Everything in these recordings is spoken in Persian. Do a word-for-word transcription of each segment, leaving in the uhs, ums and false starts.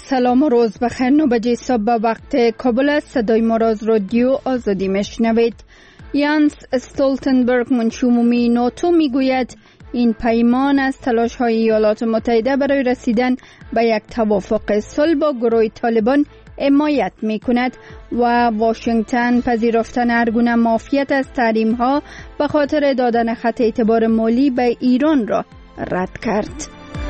سلام و روز بخیر. نو بجه صبح به وقت کابل است. صدای ما را از رادیو آزادی میشنوید. یانس استولتنبرگ منشی عمومی ناتو میگوید این پیمان از تلاش های ایالات متحده برای رسیدن به یک توافق صلح با گروه طالبان حمایت می کند و واشنگتن پذیرفتن هر گونه معافیت از تحریم ها به خاطر دادن خط اعتبار مالی به ایران را رد کرد.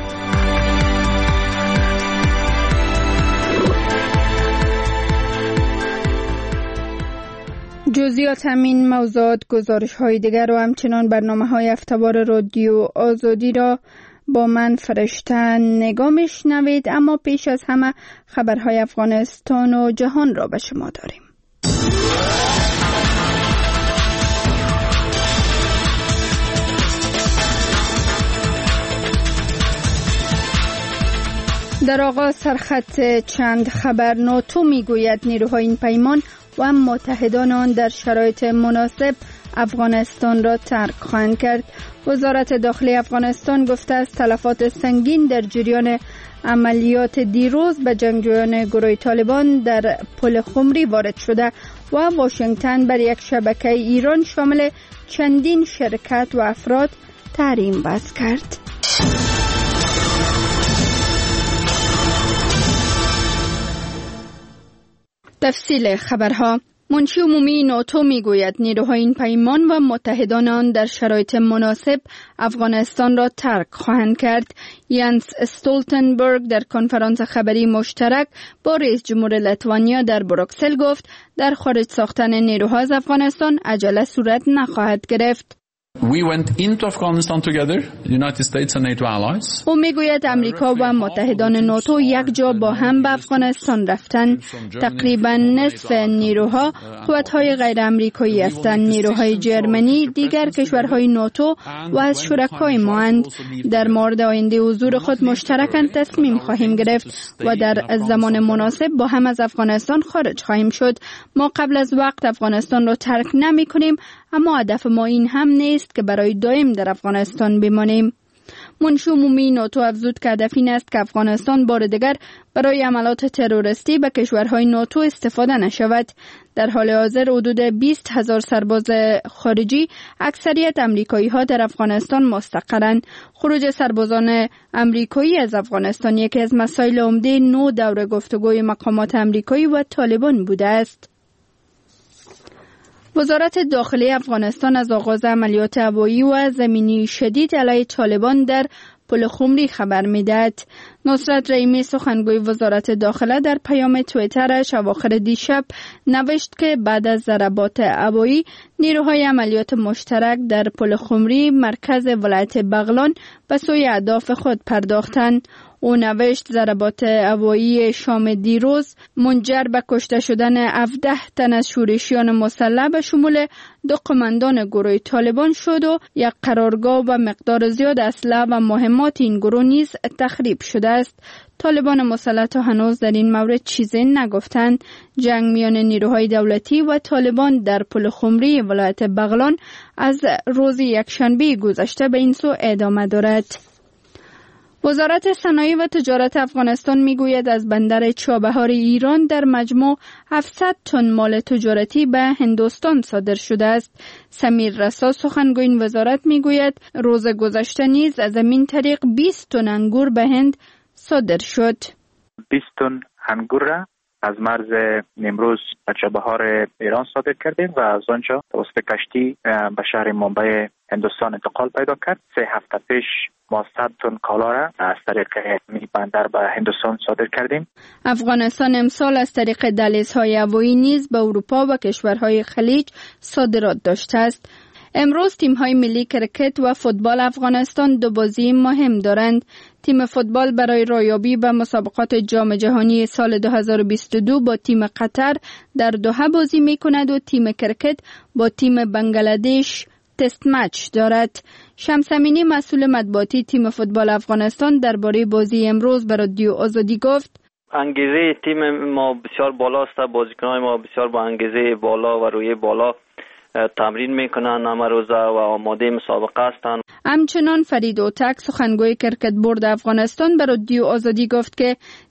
جزئیات همین موضوعات، گزارش های دیگر و همچنان برنامه های هفته‌وار رادیو آزادی را با من فرشته نگاه میشنوید. اما پیش از همه خبرهای افغانستان و جهان را به شما داریم. در آغاز سرخط چند خبر. ناتو میگوید نیروهای این پیمان و متحدان آن در شرایط مناسب افغانستان را ترک خواهند کرد. وزارت داخلی افغانستان گفته است تلفات سنگین در جریان عملیات دیروز به جنگجویان گروه طالبان در پل خمری وارد شده و واشنگتن بر یک شبکه ایران شامل چندین شرکت و افراد تحریم وضع کرد. تفصیل خبرها. منشی عمومی ناتو میگوید نیروهای این پیمان و متحدان آن در شرایط مناسب افغانستان را ترک خواهند کرد. یانس استولتنبرگ در کنفرانس خبری مشترک با رئیس جمهور لیتوانیا در بروکسل گفت در خارج ساختن نیروها از افغانستان عجله صورت نخواهد گرفت. We went into Afghanistan together, United States and NATO allies. او میگوید امریکا و متحدان ناتو یک جا با هم به افغانستان رفتن. تقریبا نصف نیروها قوت‌های غیر امریکایی هستند. نیروهای جرمنی دیگر کشورهای ناتو و از شرکای ما اند. در مورد آینده حضور خود مشترکاً تصمیم خواهیم گرفت و در زمان مناسب با هم از افغانستان خارج خواهیم شد. ما قبل از وقت افغانستان را ترک نمی‌کنیم، اما هدف ما این هم نیست که برای دائم در افغانستان بمانیم. منشی عمومی ناتو افزود که هدف این است که افغانستان بار دیگر برای عملات تروریستی به کشورهای ناتو استفاده نشود. در حال حاضر حدود بیست هزار سرباز خارجی، اکثریت امریکایی ها در افغانستان مستقرند. خروج سربازان امریکایی از افغانستان یکی از مسائل عمده نو دور گفتگوی مقامات امریکایی و طالبان بوده است. وزارت داخلی افغانستان از آغاز عملیات هوایی و زمینی شدید علیه طالبان در پل خمری خبر می‌دهد. نصرت رحیمی سخنگوی وزارت داخله در پیام توییترش اواخر دیشب نوشت که بعد از ضربات هوایی نیروهای عملیات مشترک در پل خمری مرکز ولایت بغلان به سوی اهداف خود پرداختند. او نوشت ضربات هوایی شام دیروز منجر به کشته شدن هفده تن از شورشیان مسلح به شمول دو قماندان گروه طالبان شد و یک قرارگاه و مقدار زیاد اسلحه و مهمات این گروه نیز تخریب شده است. طالبان مسلح تا هنوز در این مورد چیزی نگفتند. جنگ میان نیروهای دولتی و طالبان در پل خمری ولایت بغلان از روز یکشنبه گذشته به این سو ادامه دارد. وزارت صنایع و تجارت افغانستان میگوید از بندر چابهار ایران در مجموع هفتصد تن مال تجارتی به هندوستان صادر شده است. سمیر رسا سخنگوی این وزارت میگوید روز گذشته نیز از همین طریق بیست تن انگور به هند صادر شد. بیست تن انگور را از مرز نیمروز به چابهار ایران صادر کردیم و از آنجا توسط کشتی به شهر ممبئی هندوستان انتقال پیدا کرد. سه هفته پیش ما صد تن کالا را از طریق بندر به هندوستان صادر کردیم. افغانستان امسال از طریق دهلیزهای هوایی نیز به اروپا و کشورهای خلیج صادرات داشته است. امروز تیم‌های ملی کرکت و فوتبال افغانستان دو بازی مهم دارند. تیم فوتبال برای رایابی به مسابقات جام جهانی سال دو هزار و بیست و دو با تیم قطر در دوحه بازی می‌کند و تیم کرکت با تیم بنگلادش تست مچ دارد. شمس امینی مسئول مطبوعاتی تیم فوتبال افغانستان درباره بازی امروز به رادیو آزادی گفت: انگیزه تیم ما بسیار بالاست، بازیکنان ما بسیار با انگیزه بالا و روی بالا تمرین میکنن همه روزه و آماده مسابقه هستند. همچنان فرید اوتک سخنگوی کرکت بورد افغانستان به رادیو آزادی گفت که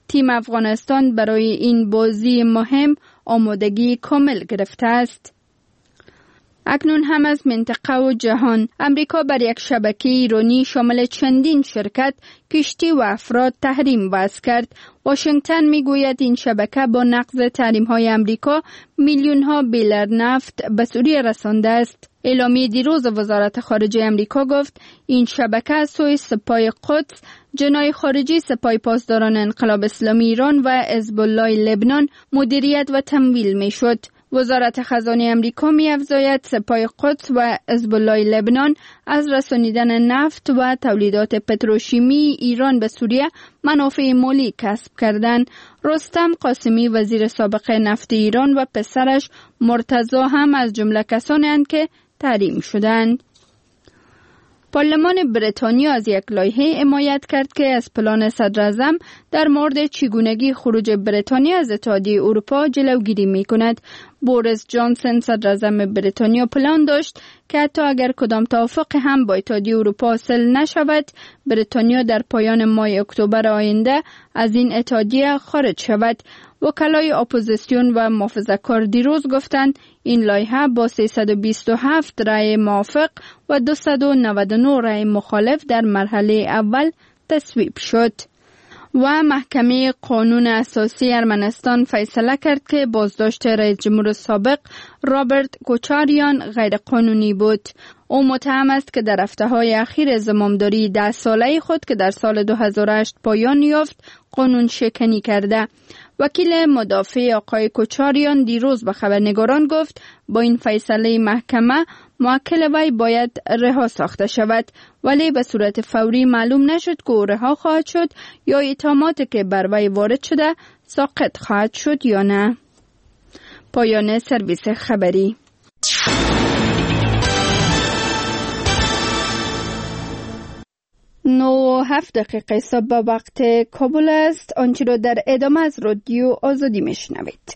تیم افغانستان برای این بازی مهم آمادگی کامل گرفته است. اکنون هم از منطقه و جهان، امریکا بر یک شبکه ایرانی شامل چندین شرکت، کشتی و افراد تحریم وضع کرد. واشنگتن میگوید این شبکه با نقض تحریم‌های امریکا میلیون ها بیلر نفت به سوریه رسانده است. اعلامیه دیروز وزارت خارجه امریکا گفت این شبکه از سوی سپاه قدس، جناح خارجی سپاه پاسداران انقلاب اسلامی ایران و حزب الله لبنان مدیریت و تمویل میشد. وزارت خزانه امریکا می افزاید سپاه قدس و حزب الله لبنان از رسانیدن نفت و تولیدات پتروشیمی ایران به سوریه منافع مالی کسب کردند. رستم قاسمی وزیر سابق نفت ایران و پسرش مرتضی هم از جمله کسانی اند که تحریم شدند. پارلمان بریتانیا از یک لایحه حمایت کرد که از پلان صدر اعظم در مورد چگونگی خروج بریتانیا از اتحادیه اروپا جلوگیری می کند. بوریس جانسن صدر اعظم بریتانیا پلان داشت که حتی اگر کدام توافق هم با اتحادیه اروپا حاصل نشود، بریتانیا در پایان ماه اکتبر آینده از این اتحادیه خارج شود. وکلای اپوزیسیون و محافظه‌کار دیروز گفتند این لایحه با سیصد و بیست و هفت رأی موافق و دویست و نود و نه رأی مخالف در مرحله اول تصویب شد. و محکمه قانون اساسی ارمنستان فیصله کرد که بازداشت رئیس جمهور سابق رابرت کوچاریان غیر قانونی بود. او متهم است که در هفته‌های اخیر زمامداری ده ساله خود که در سال دو هزار و هشت پایان یافت قانون شکنی کرده. وکیل مدافع آقای کوچاریان دیروز به خبرنگاران گفت با این فیصله محکمه موکل وی باید رها ساخته شود، ولی به صورت فوری معلوم نشد که او رها خواهد شد یا اتهاماتی که بر وی وارد شده ساقط خواهد شد یا نه. پایان سرویس خبری. نو و هفت دقیقه صبح به وقت کابل است. آنچه را در ادامه از رادیو آزادی میشنوید.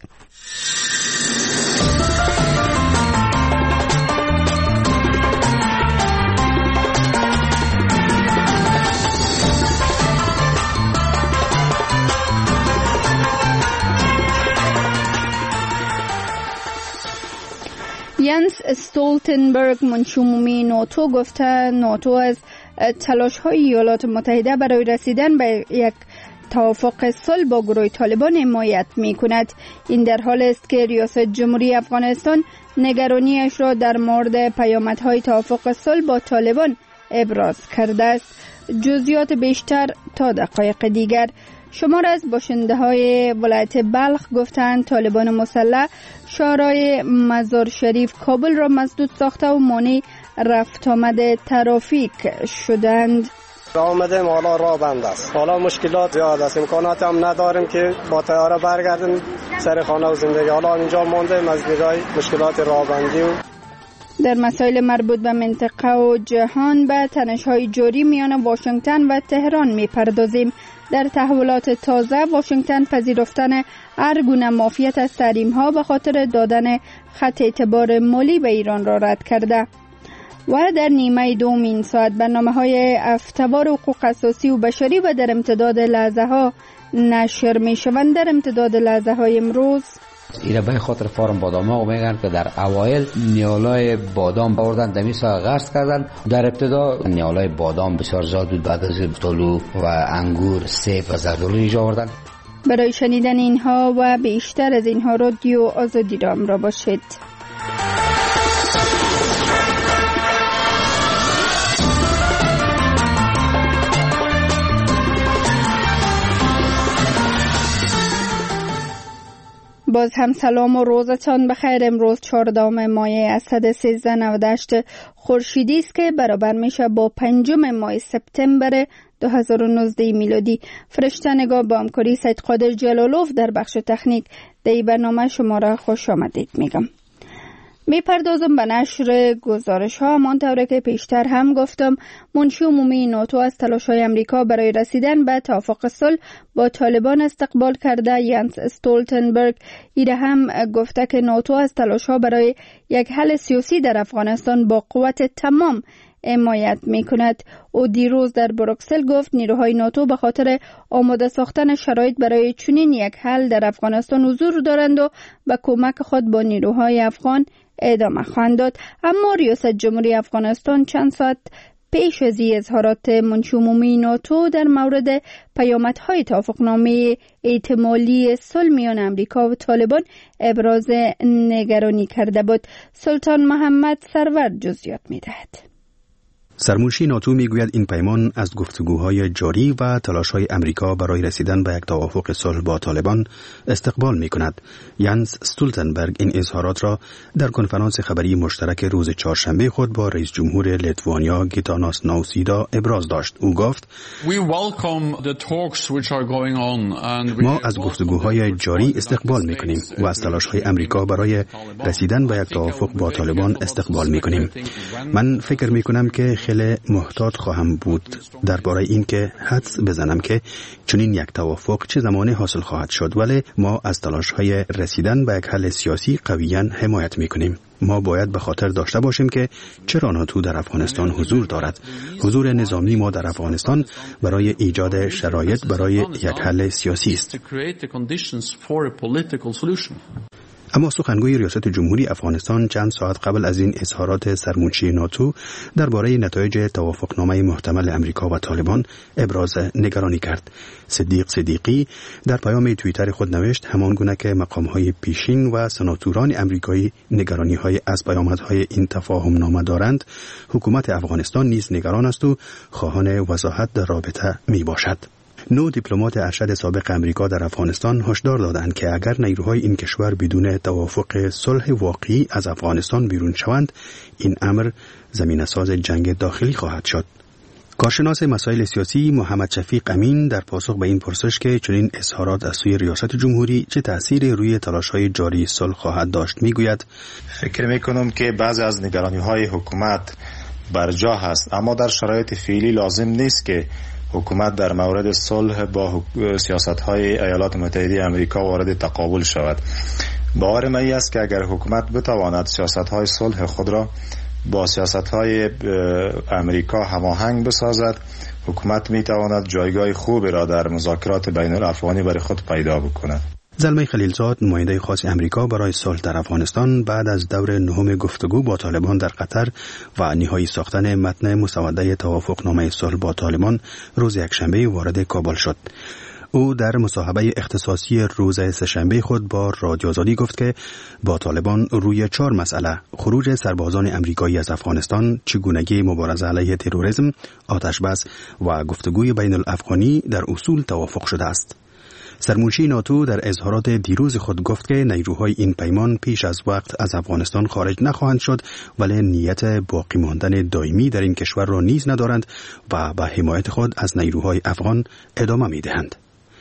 ینس استولتنبرگ منشی عمومی ناتو گفته ناتو از تلاش‌های ایالات متحده برای رسیدن به یک توافق صلح با گروه طالبان حمایت می‌کند. این در حالی است که ریاست جمهوری افغانستان نگرانیش را در مورد پیامدهای توافق صلح با طالبان ابراز کرده است. جزئیات بیشتر تا دقایق دیگر. شمار از باشنده‌های ولایت بلخ گفتند طالبان مسلح شهرهای مزار شریف کابل را مسدود ساخته و مانع رفت آمد ترافیک شدند. راه آمدیم حالا راه بند است. حالا مشکلات زیاد است. امکانات هم نداریم که با طیاره برگردیم سر خانه و زندگی. حالا اینجا ماندیم از دیدای مشکلات راه بندی. و در مسائل مربوط به منطقه و جهان به تنش‌های جاری میان واشنگتن و تهران می‌پردازیم. در تحولات تازه واشنگتن پذیرفتن هر گونه معافیت از تحریم‌ها به خاطر دادن خط اعتبار مالی به ایران را رد کرده. و در نیمه دوم این ساعت برنامه‌های هفته‌وار حقوق اساسی و بشری و در امتداد لحظه‌ها نشر می‌شوند. در امتداد لحظه‌های امروز ایره به خاطر فارم بادام ها میگن که در اوایل نیالای بادام آوردن دمی سا غرس کردن. در ابتدا نیالای بادام بسیار زیاد بود، بعد از طلو و انگور، سیب و زردالو اینجا آوردن. برای شنیدن اینها و بیشتر از اینها رادیو آزادی را همراه باشید. باز هم سلام و روزتان بخیر. امروز چهاردهم ماه اسد سیزده نود و هشت خورشیدی است که برابر میشه با پنجم ماه سپتامبر دو هزار و نوزده میلادی. فرشته نگاه با همکاری سید قادر جلالوف در بخش تکنیک در برنامه شما را خوش آمدید میگم. می پردازم به نشر گزارش ها. همانطور که پیشتر هم گفتم منشی عمومی ناتو از تلاش های امریکا برای رسیدن به توافق صلح با طالبان استقبال کرده. ینس استولتنبرگ ایره هم گفته که ناتو از تلاش ها برای یک حل سیاسی در افغانستان با قوت تمام حمایت می کند. او دیروز در بروکسل گفت نیروهای ناتو به خاطر آماده ساختن شرایط برای چنین یک حل در افغانستان حضور دارند و به کمک خود با نیروهای افغان ادامه خواهند داد. اما ریاست جمهوری افغانستان چند ساعت پیش از این اظهارات منشی عمومی ناتو در مورد پیامدهای توافقنامه احتمالی صلح میان امریکا و طالبان ابراز نگرانی کرده بود. سلطان محمد سرور جزئیات می‌دهد. سرمنشی ناتو میگوید این پیمان از گفتگوهای جاری و تلاش‌های امریکا برای رسیدن به یک توافق صلح با طالبان استقبال می‌کند. یانس استولتنبرگ این اظهارات را در کنفرانس خبری مشترک روز چهارشنبه خود با رئیس جمهور لیتوانیا گیتاناس ناوسیدا ابراز داشت. او گفت: ما از گفتگوهای جاری استقبال می‌کنیم و از تلاش‌های امریکا برای رسیدن به یک توافق با طالبان استقبال می‌کنیم. من فکر می‌کنم که خیلی محتاط خواهم بود درباره این که حدس بزنم که چنین یک توافق چه زمانی حاصل خواهد شد، ولی ما از تلاش‌های رسیدن به یک حل سیاسی قویاً حمایت می‌کنیم. ما باید به خاطر داشته باشیم که چرا ناتو در افغانستان حضور دارد. حضور نظامی ما در افغانستان برای ایجاد شرایط برای یک حل سیاسی است. اما سخنگوی ریاست جمهوری افغانستان چند ساعت قبل از این اظهارات سرمنشی ناتو درباره نتایج توافقنامه محتمل امریکا و طالبان ابراز نگرانی کرد. صدیق صدیقی در پیام توییتر خود نوشت: همان گونه که مقام‌های پیشین و سناتوران امریکایی نگرانی‌های از پیامدهای این تفاهم نامه دارند، حکومت افغانستان نیز نگران است و خواهان وضاحت در رابطه میباشد. نو دیپلمات ارشد سابق امریکا در افغانستان هشدار دادند که اگر نیروهای این کشور بدون توافق صلح واقعی از افغانستان بیرون شوند، این امر زمینه‌ساز جنگ داخلی خواهد شد. کارشناس مسائل سیاسی محمد شفیق امین در پاسخ به این پرسش که چنین اظهارات از سوی ریاست جمهوری چه تأثیری روی تلاش‌های جاری صلح خواهد داشت میگوید: فکر می‌کنم که بعضی از نگرانی‌های حکومت برجا هست، اما در شرایط فعلی لازم نیست که حکومت در مورد صلح با سیاست‌های ایالات متحده آمریکا وارد تقابل شود. باور من است که اگر حکومت بتواند سیاست‌های صلح خود را با سیاست‌های آمریکا هماهنگ بسازد، حکومت می‌تواند جایگاه خوبی را در مذاکرات بین الافغانی برای خود پیدا بکند. زلمه خلیلزاد، نماینده خاص امریکا برای صلح در افغانستان، بعد از دور نهم گفتگو با طالبان در قطر و نهایی ساختن متن مسوده توافقنامه صلح با طالبان روز یکشنبه وارد کابل شد. او در مصاحبه اختصاصی روز سه‌شنبه خود با رادیو آزادی گفت که با طالبان روی چهار مسئله: خروج سربازان امریکایی از افغانستان، چگونگی مبارزه علیه تروریسم، آتش بس و گفتگوی بین الافغانی در اصول توافق شده است. سرمنشی ناتو در اظهارات دیروز خود گفت که نیروهای این پیمان پیش از وقت از افغانستان خارج نخواهند شد، ولی نیت باقی ماندن دائمی در این کشور را نیز ندارند و به حمایت خود از نیروهای افغان ادامه می‌دهند.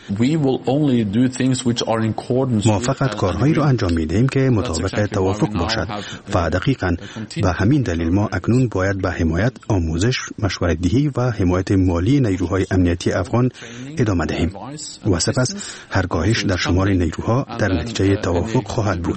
ما فقط کارهایی را انجام می‌دهیم که مطابق توافق باشد و دقیقاً به همین دلیل ما اکنون باید به حمایت، آموزش، مشورت دهی و حمایت مالی نیروهای امنیتی افغان ادامه دهیم و سپس هر کاهش در شمار نیروها در نتیجه توافق خواهد بود.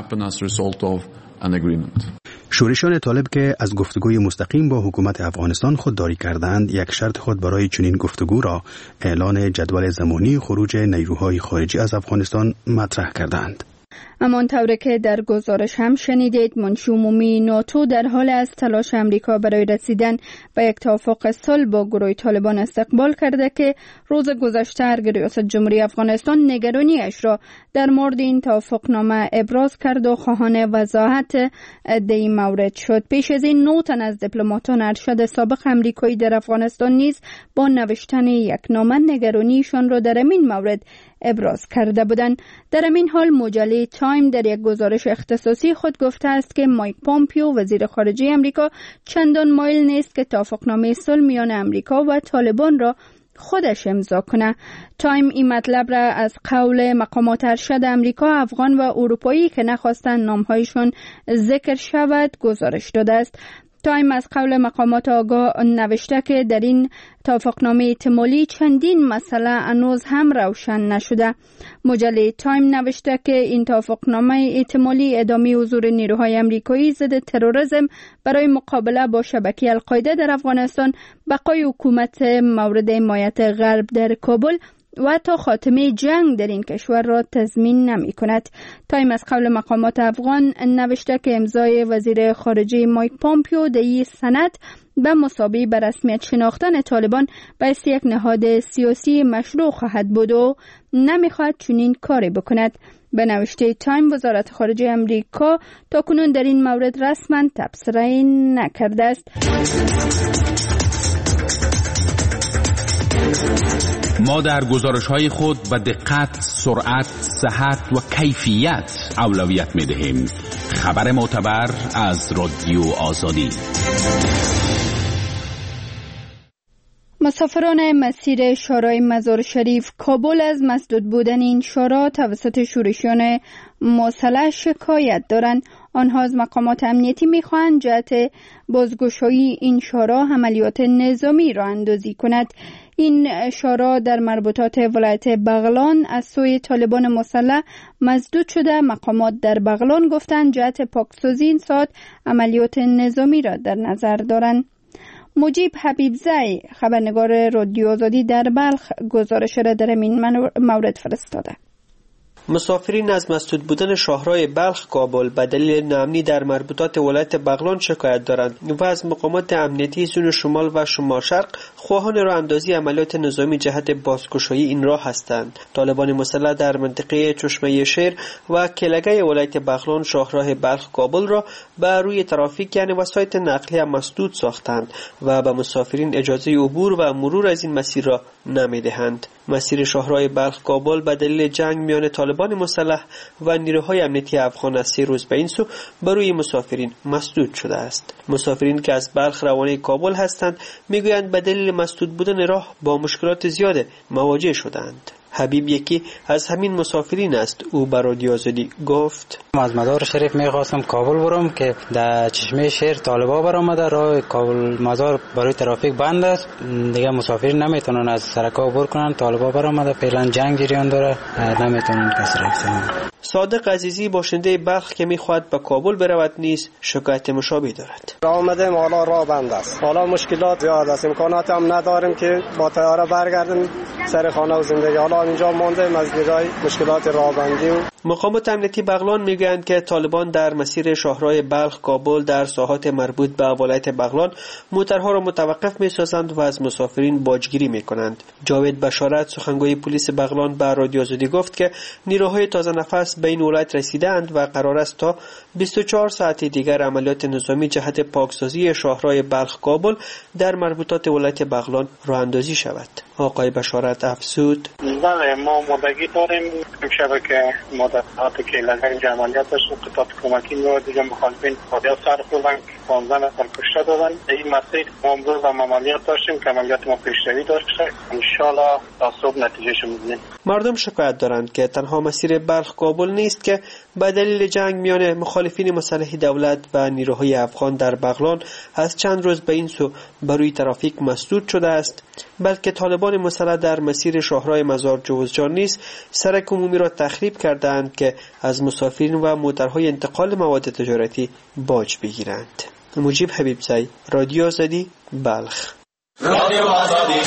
شورشیان طالب که از گفتگوی مستقیم با حکومت افغانستان خودداری کردند، یک شرط خود برای چنین گفتگو را اعلان جدول زمانی خروج نیروهای خارجی از افغانستان مطرح کردند. همان طوری که در گزارش هم شنیدید، منشی عمومی ناتو در حال از تلاش امریکا برای رسیدن به یک توافق صلح با گروه طالبان استقبال کرده که روز گذشته ریاست جمهوری افغانستان نگرانیش را در مورد این توافقنامه ابراز کرد و خواهان وضاحت در این مورد شد. پیش از این نه تن از دیپلماتان ارشد سابق امریکایی در افغانستان نیز با نوشتن یک نامه نگرانیشان را در این مورد ابراز کرده بودند. در این حال مجله تایم در یک گزارش اختصاصی خود گفته است که مایک پامپیو وزیر خارجه امریکا چندان مایل نیست که توافقنامه صلح میان امریکا و طالبان را خودش امضا کنه. تایم این مطلب را از قول مقامات ارشد امریکا، افغان و اروپایی که نخواستند نامهایشان ذکر شود گزارش داده است. تایم از قول مقامات آگاه نوشته که در این توافقنامه احتمالی چندین مسئله هنوز هم روشن نشده. مجله تایم نوشته که این توافقنامه احتمالی ادامه حضور نیروهای آمریکایی ضد تروریسم برای مقابله با شبکه القاعده در افغانستان، بقای حکومت مورد حمایت غرب در کابل و تا خاتمه جنگ در این کشور را تضمین نمی کند. تایم از قول مقامات افغان نوشته که امضای وزیر خارجه مایک پامپیو در این سند به مثابه به رسمیت شناختن طالبان بایستی یک نهاد سیاسی مشروع خواهد بود و نمیخواهد چنین کاری بکند. به نوشته تایم وزارت خارجه امریکا تا کنون در این مورد رسما تبصره نکرده است. ما در گزارش‌های خود به دقت، سرعت، صحت و کیفیت اولویت می‌دهیم. خبر معتبر از رادیو آزادی. مسافران مسیر شورای مزار شریف کابل از مسدود بودن این شورا توسط شورشیان مسلح شکایت دارند. آنها از مقامات امنیتی می‌خواهند جهت بازگشایی این شورا عملیات نظامی را اندازی کند. این شورا در مربوطات ولایت بغلان از سوی طالبان مسلح مسدود شده. مقامات در بغلان گفتند جهت پاکسازی این ساعت عملیات نظامی را در نظر دارند. مجیب حبیبزی خبرنگار رادیو آزادی در بلخ گزارش را در این مورد فرستاده. مسافرین از مسدود بودن شاهراه بلخ کابل به دلیل ناامنی در مربوطات ولایت بغلان شکایت دارند و از مقامات امنیتی زون شمال و شمال شرق خواهان راه اندازی عملیات نظامی جهت بازگشایی این راه هستند. طالبان مسلح در منطقه چشمه شیر و کلگه ولایت بغلان شاهراه بلخ کابل را به روی ترافیک یعنی وسایط نقلیه مسدود ساختند و به مسافرین اجازه عبور و مرور از این مسیر را نمیدهند. مسیر شاهراه بلخ کابل به دلیل جنگ میان طالبان مسلح و نیروهای امنیتی افغان از سه روز به این سو بروی مسافرین مسدود شده است. مسافرین که از بلخ روانه کابل هستند میگویند به دلیل مسدود بودن راه با مشکلات زیاد مواجه شدند. حبیب یکی از همین مسافرین است. او بر رادیو آزادی گفت: از مزار شریف میخواستم کابل برم که در چشمه شیر طالبا برآمده، راه کابل مزار برای ترافیک بند است، دیگه مسافرین نمیتونن از سرکا عبور کنن. طالبا برآمده، فعلا جنگ جریان داره، نمیتونن کسی راه کنن. صادق عزیزی باشنده بلخ که میخواد به کابل برود نیز شکایت مشابه دارد. راه آمدیم، حالا راه بند است، حالا مشکلات زیاد است، امکانات هم نداریم که با طیاره برگردیم سر خانه و زندگی. حالا اینجا ماندیم از دیدای مشکلات راهبندی. و مقامات امنیتی بغلان میگویند که طالبان در مسیر شاهراه بلخ کابل در ساحات مربوط به ولایت بغلان موترها را متوقف میسازند و از مسافرین باجگیری میکنند. جاوید بشارت سخنگوی پلیس بغلان به رادیو آزادی گفت که نیروهای تازه نفس به این ولایت رسیدند و قرار است تا بیست و چهار ساعت دیگر عملیات نظامی جهت پاکسازی شاهراه بلخ کابل در مربوطات ولایت بغلان راه اندازی شود. آقای بشارت افزود: بله، ما مدگی داریم شبکه مدتات که لگن عملیات داشت و قطعات کمکی رو دیگه مخالفین خودیا سر خوردن، پانزده نفر کشته دادن. این مسیر ما امروز هم عملیات داشتیم که عملیات ما پیشروی داشته، انشالله تا صبح نتیجهش می‌بینیم. مردم شکایت دارند که تنها مسیر بلخ کابل نیست که به دلیل جنگ میان مخالفین مسلح دولت و نیروهای افغان در بغلان از چند روز به این سو بروی ترافیک مسدود شده است، بلکه طالبان مسلح در مسیر شاهراه مزار جوزجان نیز سرک عمومی را تخریب کردند که از مسافرین و موترهای انتقال مواد تجارتی باج بگیرند. مجیب حبیبزی، رادیو آزادی، بلخ. رادیو آزادی.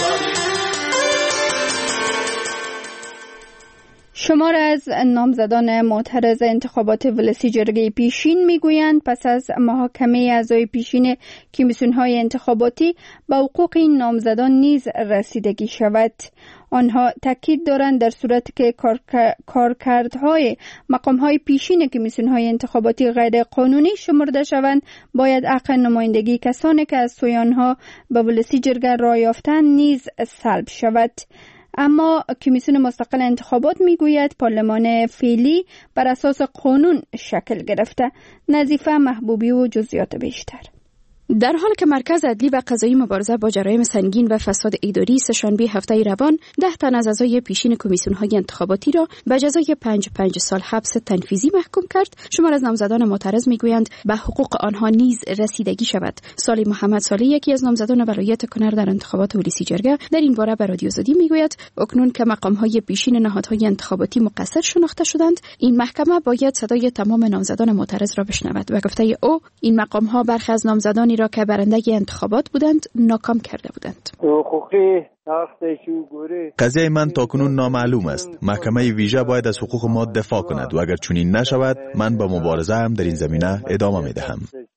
شمار از نامزدان معترض انتخابات ولسی جرگه پیشین میگویند پس از محاکمه اعضای پیشین کمیسیون‌های انتخاباتی به حقوق این نامزدان نیز رسیدگی شود. آنها تاکید دارند در صورتی که کارکردهای مقام‌های پیشین کمیسیون‌های انتخاباتی غیر قانونی شمرده شوند، باید حق نمایندگی کسانی که از سوی آنها به ولسی جرگه رای یافتند نیز سلب شود. اما کمیسیون مستقل انتخابات میگوید پارلمان فعلی بر اساس قانون شکل گرفته. نظیفه محبوبی و جزئیات بیشتر. در حالی که مرکز عدلی و قضایی مبارزه با جرایم سنگین و فساد اداری سه‌شنبه هفته روان ده تن از اعضای پیشین کمیسیون‌های انتخاباتی را به جزای پنج پنج سال حبس تنفیذی محکوم کرد. شمار از نامزدان معترض میگویند به حقوق آنها نیز رسیدگی شود. صالح محمد صالح، یکی از نامزدان ولایت کنر در انتخابات ولسی جرگه، در این باره به رادیو آزادی میگوید اکنون که مقام‌های پیشین نهادهای انتخاباتی مقصر شناخته شدند، این محکمه باید صدای تمام نامزدان معترض را بشنود. و گفته او این مقام‌ها برخی از نامزدانی را که برنده انتخابات بودند ناکام کرده بودند. قضیه من تاکنون نامعلوم است. محکمه ویژه باید از حقوق ما دفاع کند و اگر چنین نشود من با مبارزه هم در این زمینه ادامه میدهم.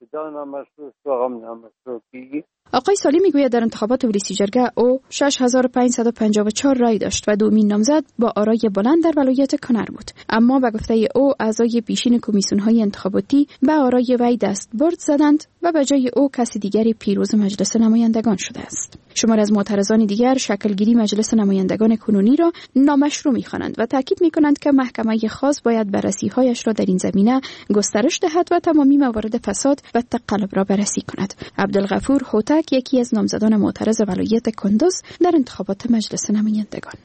آقای سالی میگوید در انتخابات ولسی جرگه او شش هزار و پانصد و پنجاه و چهار رای داشت و دومین نامزد با آرای بلند در ولایت کنر بود، اما به گفته او اعضای پیشین کمیسیون‌های انتخاباتی به آرای وی دستبرد زدند و به جای او کسی دیگری پیروز مجلس نمایندگان شده است. شمار از معترضان دیگر شکلگیری مجلس نمایندگان کنونی را نامشروع می‌خوانند و تاکید می‌کنند که محکمه خاص باید بررسی‌هایش را در این زمینه گسترش دهد و تمامی موارد فساد و تقلب را بررسی کند. عبدالغفور هوتک، یکی از نامزدان معترض ولایت کندوز در انتخابات مجلس نمایندگان: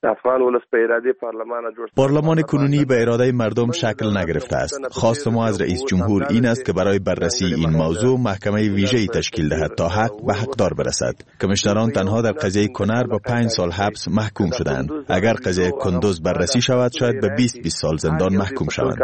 پارلمان کنونی به اراده مردم شکل نگرفته است. خواست ما از رئیس جمهور این است که برای بررسی این موضوع محکمه ویژه‌ای تشکیل دهد تا حق به حقدار برسد. کمیشنران تنها در قضیه کنر با پنج سال حبس محکوم شدند. اگر قضیه کندوز بررسی شود شاید به بیست بیست سال زندان محکوم شوند.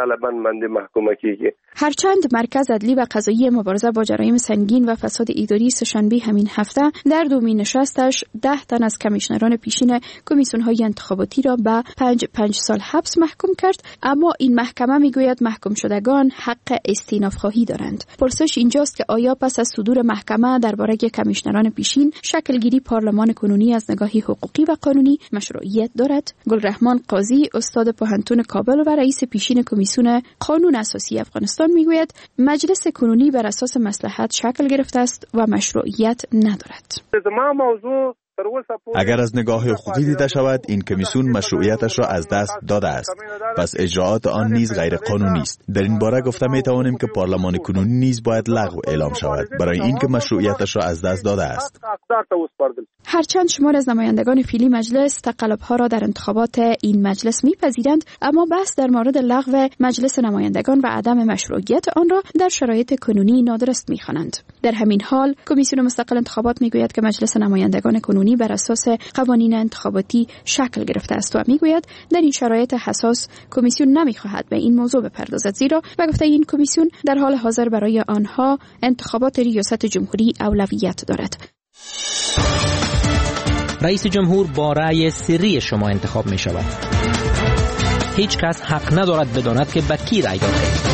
هرچند مرکز عدلی و قضایی مبارزه با جرایم سنگین و فساد اداری سه‌شنبه همین هفته در دومین نشستش ده تن از کمیشنران پیشین کمیسیون‌های انتخاباتی را به پنج پنج سال حبس محکوم کرد، اما این محکمه میگوید محکوم شدگان حق استئناف خواهی دارند. پرسش اینجاست که آیا پس از صدور محکمه درباره کمیشنران پیشین شکلگیری پارلمان کنونی از نگاه حقوقی و قانونی مشروعیت دارد؟ گلرحمان قاضی، استاد پوهنتون کابل و رئیس پیشین کمیسیون قانون اساسی افغانستان میگوید مجلس کنونی بر اساس مصلحت شکل گرفته است و مشروعیت ندارد. اگر از نگاه حقوقی دیده شود این کمیسیون مشروعیتش را از دست داده است، پس اجراعات آن نیز غیر قانونی است. در این باره گفته می توانیم که پارلمان کنونی نیز باید لغو اعلام شود برای اینکه مشروعیتش را از دست داده است. هرچند شمار از نمایندگان فعلی مجلس تقلب‌ها را در انتخابات این مجلس می‌پذیرند، اما بحث در مورد لغو مجلس نمایندگان و عدم مشروعیت آن را در شرایط کنونی نادرست می‌خوانند. در همین حال کمیسیون مستقل انتخابات می‌گوید که مجلس نمایندگان کنونی بر اساس قوانین انتخاباتی شکل گرفته است و میگوید در این شرایط حساس کمیسیون نمیخواهد به این موضوع بپردازد، زیرا و گفته این کمیسیون در حال حاضر برای آنها انتخابات ریاست جمهوری اولویت دارد. رئیس جمهور با رأی سری شما انتخاب می شود. هیچ کس حق ندارد بداند که به کی رأی داده.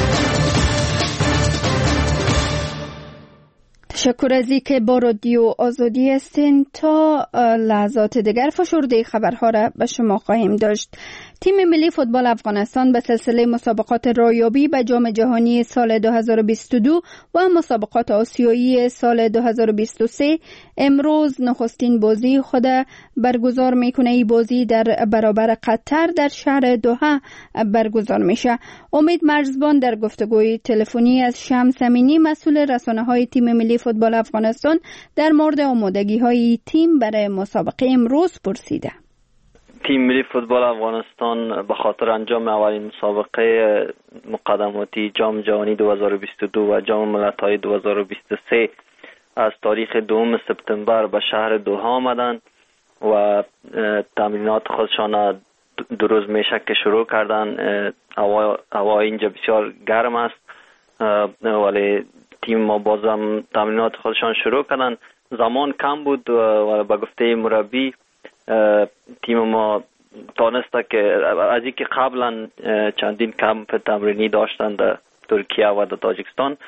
تشکر از اینکه با رادیو آزادی هستین. تا لحظات دیگر فشرده خبرها را به شما خواهیم داشت. تیم ملی فوتبال افغانستان به سلسله مسابقات رایابی به جام جهانی سال دو هزار و بیست و دو و مسابقات آسیایی سال دو هزار و بیست و سه امروز نخستین بازی خود برگزار میکنه. این بازی در برابر قطر در شهر دوحه برگزار میشه. امید مرزبان در گفتگوی تلفنی از شمس امینی مسئول رسانه‌های تیم ملی فوتبال افغانستان در مورد آمادگی‌های تیم برای مسابقه امروز پرسیده. تیم ملی فوتبال افغانستان به خاطر انجام اولین مسابقه مقدماتی جام جهانی دو هزار و بیست و دو و جام ملت‌های دو هزار و بیست و سه از تاریخ دوم سپتامبر به شهر دوحه آمدند و تمرینات خودشان دو روز میشه که شروع کردن. هوا هوا اینجا بسیار گرم است ولی تیم ما بازم تمرینات خودشان شروع کردن. زمان کم بود و به گفته مربی تیم ما تانسته که از اینکه قبلا چندین کمپ تمرینی داشتن در ترکیه و در تاجیکستان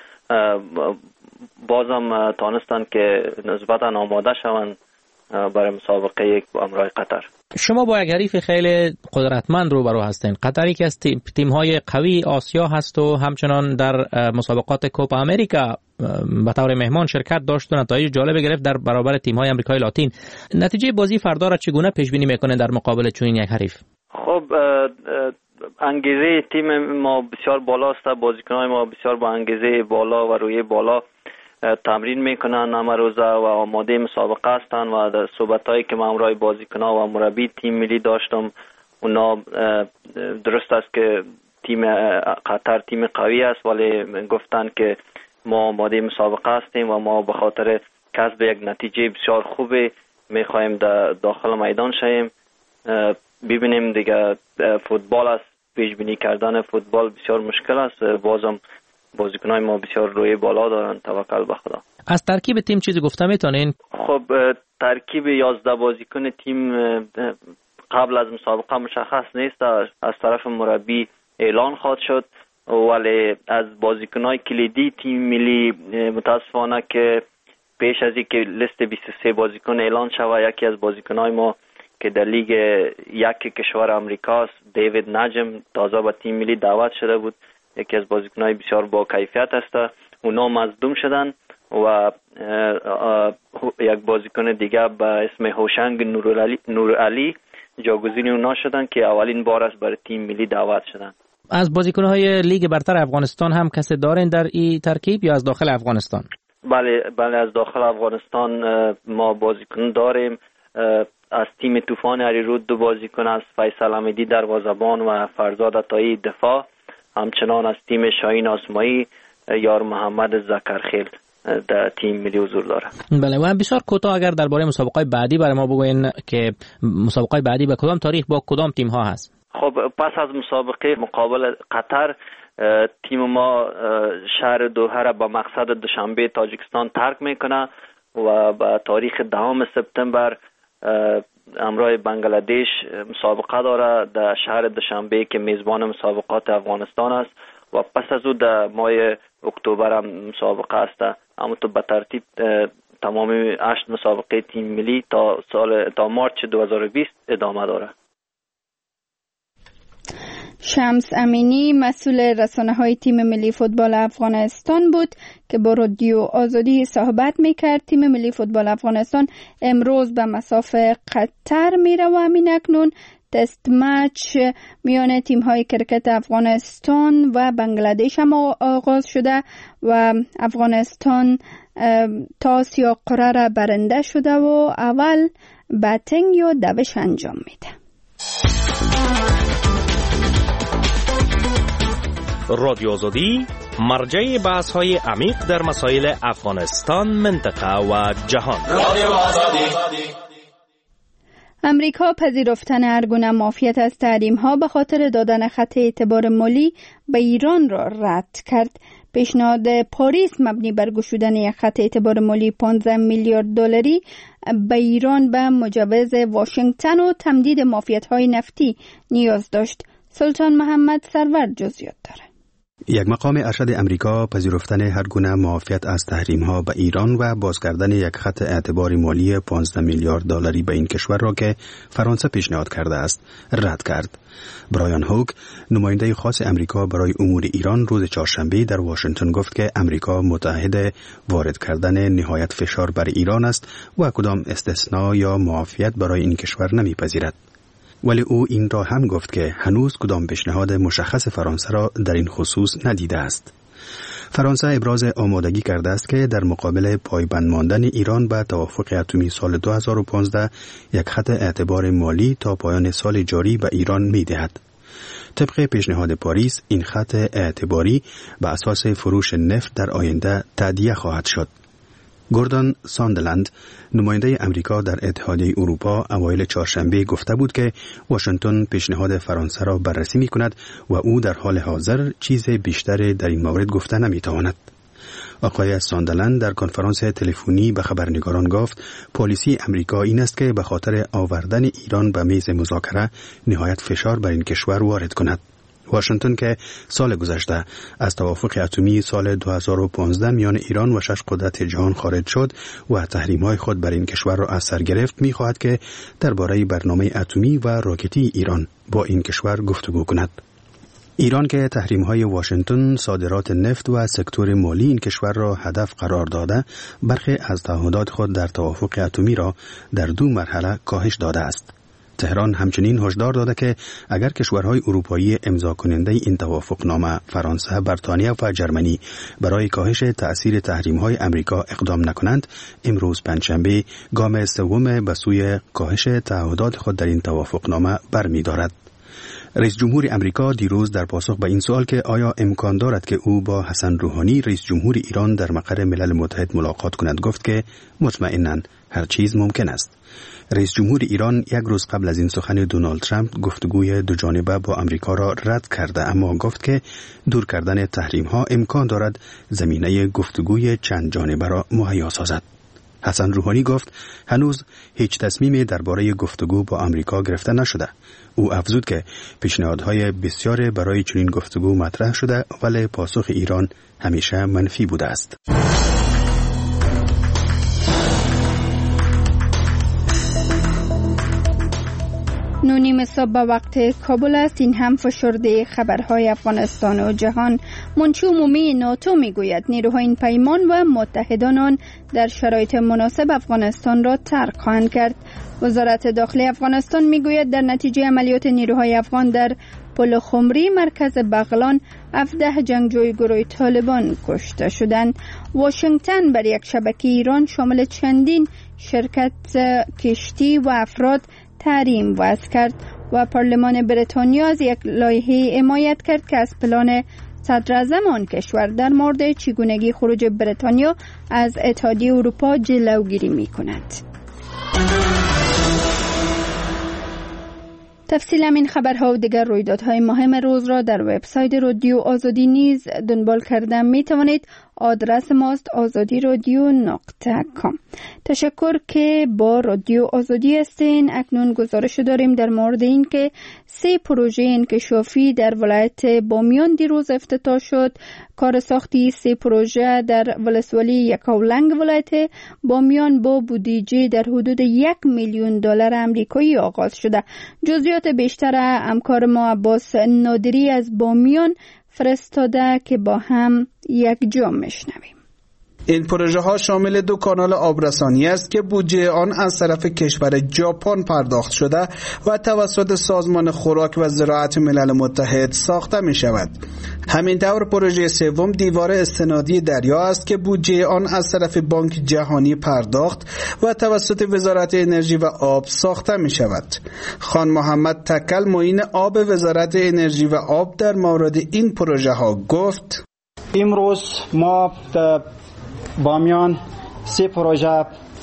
بازم تانستن که نسبتا آماده شوند برای مسابقه یک امرای قطر. شما با یک حریف خیلی قدرتمند روبرو هستین. قطر یکی از تیم‌های قوی آسیا هست و همچنان در مسابقات کوپا امریکا به طور مهمان شرکت داشت و نتایج جالب گرفت در برابر تیم‌های آمریکای لاتین. نتیجه بازی فردا را چگونه پیش بینی میکنه در مقابل چنین یک حریف؟ خب انگیزه تیم ما بسیار بالاست، بازیکن‌های ما بسیار با انگیزه بالا و روی بالا تمرین میکنن همه روزه و آماده مسابقه هستن و در صحبتایی که من همراه بازیکن‌ها و مربی تیم ملی داشتم، اونا درست است که تیم قطر تیم قوی است، ولی گفتن که ما آماده مسابقه هستیم و ما به خاطر کسب یک نتیجه بسیار خوبه میخوایم در داخل میدان شیم. ببینیم دیگه فوتبال است، پیش بینی کردن فوتبال بسیار مشکل است. بازم بازیکنای ما بسیار روی بالا دارن، توکل به خدا. از ترکیب تیم چیزی گفته میتونین؟ خب ترکیب یازده بازیکن تیم قبل از مسابقه مشخص نیست، از طرف مربی اعلان خواهد شد، ولی از بازیکنای کلیدی تیم ملی متاسفانه که پیش از اینکه لیست بیست و سه بازیکن اعلان شود، یکی از بازیکنای ما که در لیگ یک کشور امریکاست، دیوید نجم، تازه به تیم ملی دعوت شده بود، یکی از بازیکنای بسیار با کیفیت است. اونا مصدوم شدن و یک بازیکن دیگه به اسم هوشنگ نورعلی نورعلی جاگزین اونا شدن که اولین بار است برای تیم ملی دعوت شدن. از بازیکن‌های لیگ برتر افغانستان هم کسی دارین در این ترکیب یا از داخل افغانستان؟ بله بله از داخل افغانستان ما بازیکن داریم. از تیم طوفان اریرود دو بازیکن است، فیصل امیدی دروازه‌بان و فرزاد عطایی دفاع. همچنان از تیم شاهین آسمایی یار محمد زکرخیل در تیم ملی حضور داره. بله و بسیار کوتاه اگر درباره مسابقات بعدی برای ما بگوین که مسابقات بعدی به کدام تاریخ با کدام تیم ها هست؟ خب پس از مسابقه مقابل قطر تیم ما شهر دوحه را با مقصد دوشنبه تاجیکستان ترک میکنه و به تاریخ دهم سپتامبر همراه بنگلادش مسابقه داره در شهر دوشنبه که میزبان مسابقات افغانستان است و پس از او در ماه اکتبر هم مسابقه است. همونطور به ترتیب تمام هشت مسابقه تیم ملی تا سال تا مارچ دو هزار و بیست ادامه داره. شمس امینی مسئول رسانه‌های تیم ملی فوتبال افغانستان بود که با رادیو آزادی صحبت میکرد. تیم ملی فوتبال افغانستان امروز به مسافه قطر میره و همین اکنون تست مچ میان تیم‌های کرکت افغانستان و بنگلادش هم آغاز شده و افغانستان تاس یا قره را برنده شده و اول بتینگ یا دوش انجام میده. رادیو آزادی مرجع بحث های عمیق در مسائل افغانستان، منطقه و جهان. رادیو آزادی. امریکا پذیرفتن هر گونه معافیت از تحریم‌ها به خاطر دادن خط اعتبار مالی به ایران را رد کرد. پیشنهاد پاریس مبنی بر گشودن یک خط اعتبار مالی پانزده میلیارد دلاری به ایران به مجوز واشنگتن و تمدید معافیت‌های نفتی نیاز داشت. سلطان محمد سرور جزئیات داره. یک مقام ارشد امریکا پذیرفتن هر گونه معافیت از تحریم‌ها به ایران و باز کردن یک خط اعتبار مالی پانزده میلیارد دلاری به این کشور را که فرانسه پیشنهاد کرده است رد کرد. برایان هوک، نماینده خاص امریکا برای امور ایران، روز چهارشنبه در واشنگتن گفت که امریکا متعهد وارد کردن نهایت فشار بر ایران است و کدام استثناء یا معافیت برای این کشور نمیپذیرد. ولی او این را هم گفت که هنوز کدام پیشنهاد مشخص فرانسه را در این خصوص ندیده است. فرانسه ابراز آمادگی کرده است که در مقابل پایبند ماندن ایران به توافق اتمی سال دو هزار و پانزده یک خط اعتبار مالی تا پایان سال جاری به ایران می‌دهد. طبق پیشنهاد پاریس این خط اعتباری به اساس فروش نفت در آینده تادیه خواهد شد. گوردون ساندلند، نماینده امریکا در اتحادیه اروپا، اوایل چهارشنبه گفته بود که واشنگتن پیشنهاد فرانسه را بررسی می‌کند و او در حال حاضر چیز بیشتری در این مورد گفته نمی‌تواند. آقای ساندلند در کنفرانس تلفنی به خبرنگاران گفت پالیسی امریکا این است که به خاطر آوردن ایران به میز مذاکره نهایت فشار بر این کشور وارد کند. واشنگتن که سال گذشته از توافق اتمی سال دو هزار و پانزده میان ایران و شش قدرت جهان خارج شد و تحریم‌های خود بر این کشور را از سر گرفت، می‌خواهد که درباره برنامه اتمی و راکتی ایران با این کشور گفتگو کند. ایران که تحریم‌های واشنگتن صادرات نفت و سکتور مالی این کشور را هدف قرار داده، برخی از تعهدات خود در توافق اتمی را در دو مرحله کاهش داده است. تهران همچنین هشدار داده که اگر کشورهای اروپایی امضا کننده این توافقنامه فرانسه، بریتانیا و جرمنی برای کاهش تأثیر تحریم‌های امریکا اقدام نکنند، امروز پنجشنبه گام سوم به سوی کاهش تعهدات خود در این توافقنامه برمی‌دارد. رئیس جمهور امریکا دیروز در پاسخ به این سوال که آیا امکان دارد که او با حسن روحانی رئیس جمهور ایران در مقر ملل متحد ملاقات کند گفت که مطمئناً هر چیز ممکن است. رئیس جمهور ایران یک روز قبل از این سخن دونالد ترامپ گفتگوی دو جانبه با امریکا را رد کرده، اما گفت که دور کردن تحریم ها امکان دارد زمینه گفتگوی چند جانبه را مهیا سازد. حسن روحانی گفت هنوز هیچ تصمیمی درباره گفتگو با امریکا گرفته نشده. او افزود که پیشنهادهای بسیار برای چنین گفتگو مطرح شده ولی پاسخ ایران همیشه منفی بوده است. نونیم صبح به وقت کابل است. این هم فشرده خبرهای افغانستان و جهان. منشی عمومی ناتو میگوید نیروهای این پیمان و متحدان آن در شرایط مناسب افغانستان را ترک خواهند کرد. وزارت داخلی افغانستان میگوید در نتیجه عملیات نیروهای افغان در پل خمری مرکز بغلان هفده جنگجوی گروه طالبان کشته شدند. واشنگتن بر یک شبکه ایران شامل چندین شرکت کشتی و افراد تحریم وضع کرد و پارلمان بریتانیا از یک لایحه حمایت کرد که از پلان صدر اعظم آن کشور در مورد چگونگی خروج بریتانیا از اتحادیه اروپا جلوگیری می کند. تفصیل این خبرها و دیگر رویدادهای مهم روز را در وبسایت رادیو آزادی نیز دنبال کردن می توانید. آدرس ماست آزادی رادیو نقطه کام. تشکر که با رادیو آزادی هستین. اکنون گزارش داریم در مورد این که سه پروژه انکشافی در ولایت بامیان دیروز افتتاح شد. کار ساختی سه پروژه در ولسوالی یکاولنگ ولایت بامیان با بودجه در حدود یک میلیون دلار آمریکایی آغاز شده. جزئیات بیشتر همکار ما عباس نادری از بامیان فرستاده که با هم یک جا میشنویم. این پروژه ها شامل دو کانال آبرسانی است که بودجه آن از طرف کشور ژاپن پرداخت شده و توسط سازمان خوراک و زراعت ملل متحد ساخته می شود. همینطور پروژه سوم دیوار استنادی دریا است که بودجه آن از طرف بانک جهانی پرداخت و توسط وزارت انرژی و آب ساخته می شود. خان محمد تکل معین آب وزارت انرژی و آب در مورد این پروژه ها گفت: امروز ما بامیان سه پروژه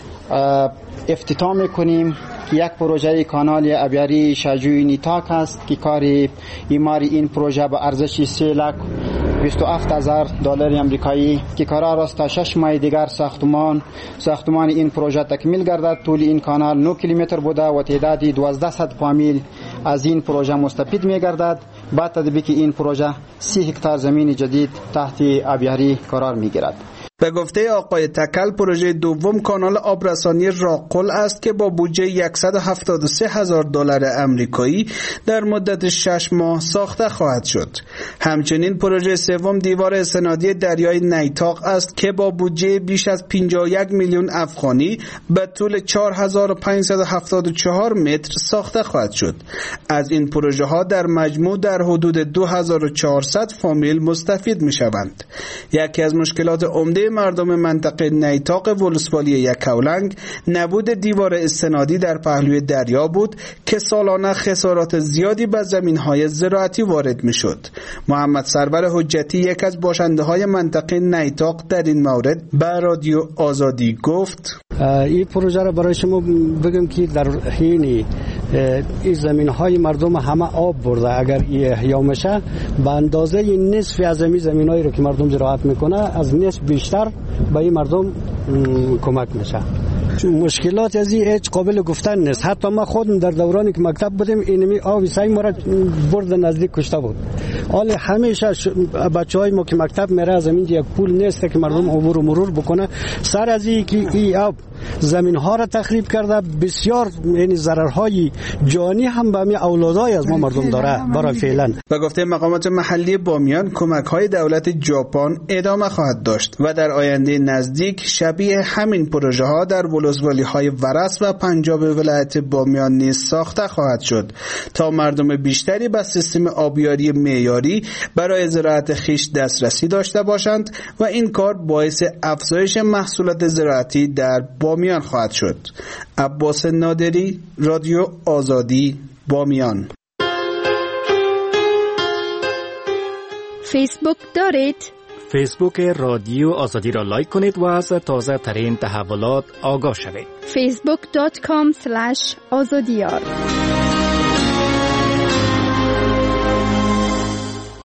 افتتاح میکنیم. یک پروژه کانال ابیاری شجوی نیتاک است که کار ایمار این پروژه به ارزش سه لک بیست و هفت هزار دلار آمریکایی که قرار است تا شش ماه دیگر ساختمان ساختمان این پروژه تکمیل گردد. طول این کانال نه کیلومتر بوده و تعدادی دوازده صد فامیل از این پروژه مستفید می گردد. با تطبیق این پروژه سی هکتار زمین جدید تحت آبیاری قرار می گیرد. به گفته آقای تکل پروژه دوم کانال آبرسانی راقل است که با بودجه صد و هفتاد و سه هزار دلار آمریکایی در مدت شش ماه ساخته خواهد شد. همچنین پروژه سوم دیوار استنادی دریای نیتاق است که با بودجه بیش از پنجاه و یک میلیون افغانی به طول چهار هزار و پانصد و هفتاد و چهار متر ساخته خواهد شد. از این پروژه ها در مجموع در حدود دو هزار و چهارصد فامیل مستفید می شوند. یکی از مشکلات عمده مردم منطقه نیتاق ولسوالی یکاولنگ نبود دیوار استنادی در پهلوی دریا بود که سالانه خسارات زیادی به زمین‌های زراعتی وارد می‌شد. محمد سرور حجتی یک از باشنده‌های منطقه نیتاق در این مورد به رادیو آزادی گفت: این پروژه را برای شما بگم که در حین این زمین‌های مردم همه آب برده. اگر این احیا میشه به اندازه نصف از این زمین‌هایی رو که مردم زراعت میکنه از نصف بیشتر به این مردم کمک میشه. چون مشکلات از این هیچ قابل گفتن نیست. حتی ما خودم در دورانی که مکتب بودیم اینمی آب سعی ما را برد نزدیک کشته بود. حال همیشه بچهای ما که مکتب میره از این یک پول نیست که مردم عبور و مرور بکنه. سر از این که این آب زمین ها را تخریب کرده، بسیار یعنی ضررهای جانی هم به همین اولادای از ما مردم داره برای فعلا. و گفته مقامات محلی بامیان کمک های دولت ژاپن ادامه خواهد داشت و در آینده نزدیک شبیه همین پروژه ها در ولسوالی های ورس و پنجاب ولایت بامیان نیز ساخته خواهد شد تا مردم بیشتری به سیستم آبیاری معیاری برای زراعت خیش دسترسی داشته باشند و این کار باعث افزایش محصولات زراعتی در بامیان خواهد شد. عباس نادری، رادیو آزادی، بامیان. فیسبوک دارید؟ فیسبوک رادیو آزادی را لایک کنید و از تازه ترین تحولات آگاه شوید. فیسبوک دات کام اسلش آزادیار